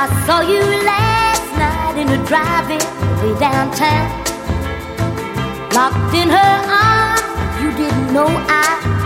I saw you last night in a drive-in way downtown. Locked in her arms, you didn't know I